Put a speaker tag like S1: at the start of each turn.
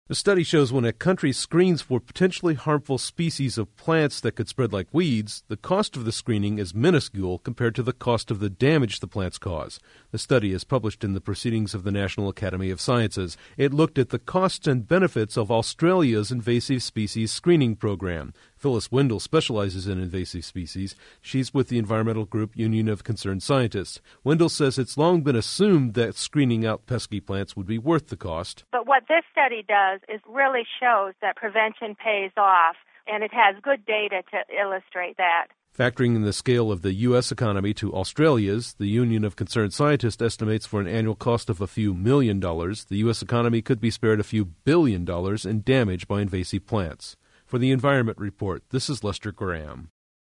S1: The study shows when a country screens for potentially harmful species of plants that could spread like weeds, the cost of the screening is minuscule compared to the cost of the damage the plants cause. The study is published in the Proceedings of the National Academy of Sciences. It looked at the costs and benefits of Australia's invasive species screening program. Phyllis Wendell specializes in invasive species. She's with the environmental group Union of Concerned Scientists. Wendell says it's long been assumed that screening out pesky plants would be worth the cost.
S2: But what this study does is really shows that prevention pays off, and it has good data to illustrate that.
S1: Factoring in the scale of the U.S. economy to Australia's, the Union of Concerned Scientists estimates for an annual cost of a few $1 million, the U.S. economy could be spared a few $1 billion in damage by invasive plants. For the Environment Report, this is Lester Graham.